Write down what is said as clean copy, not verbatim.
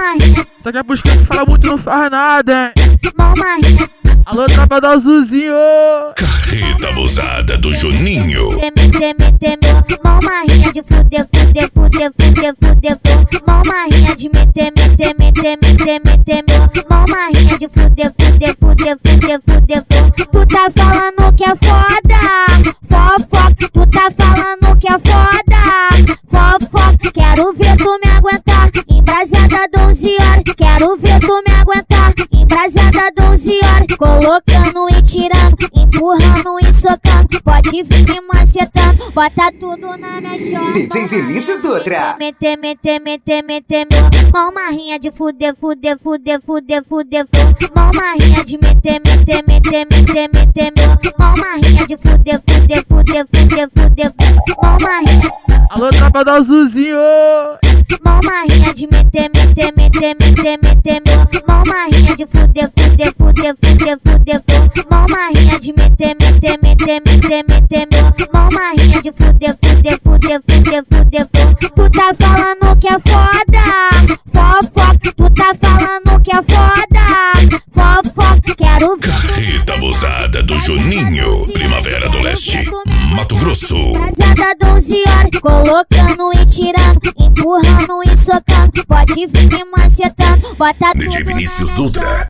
Só que é pros que fala muito não faz nada, hein? Alô, tropa do Azulzinho. Carreta abusada do Juninho. Mão marrinha de fuder, fuder, fuder, fuder, fuder, fuder. Mão marrinha de meter, meter, meter, meter, meter. Mão marrinha de fuder, fuder, fuder, fuder, fuder, fuder. Tu tá falando que é foda, fofoca. Tu tá falando que é foda, fofoca. Quero ver tu me aguentar, embrasada 12 horas. Quero ver tu me aguentar, embrasada 12 horas. Colocando e tirando, empurrando e socando. Pode vir me macetando, bota tudo na minha chota. DJ Vinícius Dutra. Meter, meter, meter, meter, mão marrinha de fuder, fuder, fuder, fuder, fuder, fuder. Mão marrinha de meter, meter, meter, meter, meter, mão marrinha de fuder, fuder, fuder, fuder, fuder, mão marrinha. Alô, tropa do Azulzinho. Mão marrinha de meter, meter, meter, meter, meter, mão marrinha de fuder, fuder, fuder, fuder, fuder, fuder. Mão marrinha de meter, meter, meter, meter, meter, mão marrinha de fuder, fuder, fuder, fuder, fuder, fuder. Tu tá falando que é foda, fofoca. Tu tá falando que é foda, fofoca. Quero ver. Carreta abusada do Juninho. Primavera do Leste, Mato Grosso. Casada 12 horas, colocando e tirando, empurrando e socando. Pode vir me macetando, bota tudo DJ Vinícius na minha Dutra.